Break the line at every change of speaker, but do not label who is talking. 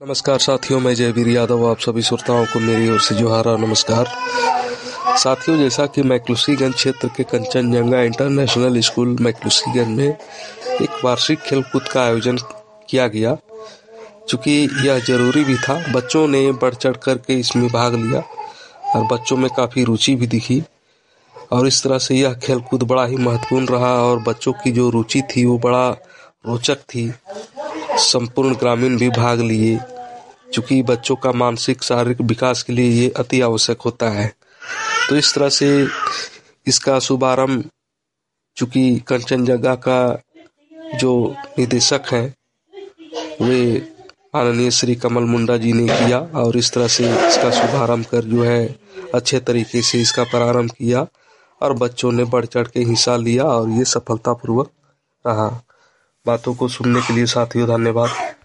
नमस्कार साथियों, मैं जयवीर यादव आप सभी श्रोताओं को मेरी ओर से जोहार और नमस्कार। साथियों, जैसा कि मैक्लूसीगंज क्षेत्र के कंचनजंगा इंटरनेशनल स्कूल मैक्लूसीगंज में एक वार्षिक खेलकूद का आयोजन किया गया। चूँकि यह जरूरी भी था, बच्चों ने बढ़ चढ़ कर के इसमें भाग लिया और बच्चों में काफ़ी रुचि भी दिखी और इस तरह से यह खेलकूद बड़ा ही महत्वपूर्ण रहा और बच्चों की जो रुचि थी वो बड़ा रोचक थी। संपूर्ण ग्रामीण भी भाग लिए, चूँकि बच्चों का मानसिक शारीरिक विकास के लिए ये अति आवश्यक होता है। तो इस तरह से इसका शुभारंभ चूँकि कंचनजंगा का जो निदेशक हैं वे आदरणीय श्री कमल मुंडा जी ने किया और इस तरह से इसका शुभारंभ कर जो है अच्छे तरीके से इसका प्रारंभ किया और बच्चों ने बढ़ चढ़ के हिस्सा लिया और ये सफलतापूर्वक रहा। बातों को सुनने के लिए साथियों धन्यवाद।